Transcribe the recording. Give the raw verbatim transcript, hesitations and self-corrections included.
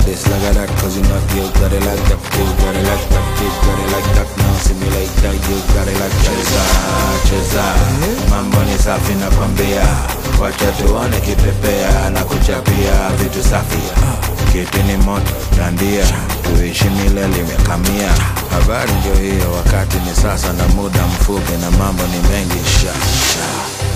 this, like that, cause you know you got it like that, you got it like that, you got it like that, now see me like that, you got it like that. Cheza, cheza, mambo ni safi na kwambia, wacha tuone kipepea na kuchapia vitu safi. Kitu ni moto, dandia, tuishi milele imekamia. Habari ndio hiyo, wakati ni sasa na muda mfupi na mambo ni mengi. Sha, sha.